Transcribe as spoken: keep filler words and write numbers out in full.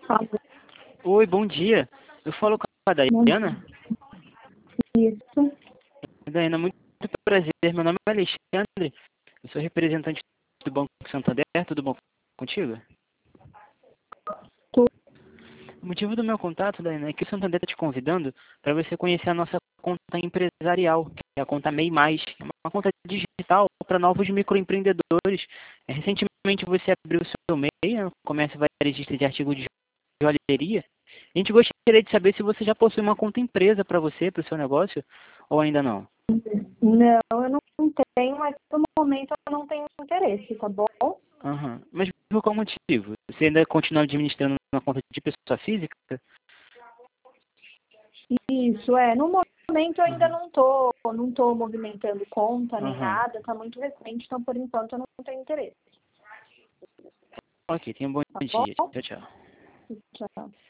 Oi, bom dia. Eu falo com a Daiana. Isso. Daiana, muito prazer. Meu nome é Alexandre. Eu sou representante do Banco Santander. Tudo bom contigo? Tudo. O motivo do meu contato, Daiana, é que o Santander está te convidando para você conhecer a nossa conta empresarial, que é a conta MEI Mais. É uma conta digital para novos microempreendedores. É, Recentemente você abriu o seu MEI, né, comércio varejista de artigos de joalheria. A gente gostaria de saber se você já possui uma conta empresa para você, para o seu negócio, ou ainda não. Não, eu não tenho, mas no momento eu não tenho interesse, tá bom? Uhum. Mas por qual motivo? Você ainda continua administrando uma conta de pessoa física? Isso, é. No momento eu ainda Uhum. não tô, não tô movimentando conta nem Uhum. nada, tá muito recente, então por enquanto eu não tenho interesse. Ok, tenha um bom Tá bom? dia. Tchau, tchau. Tchau.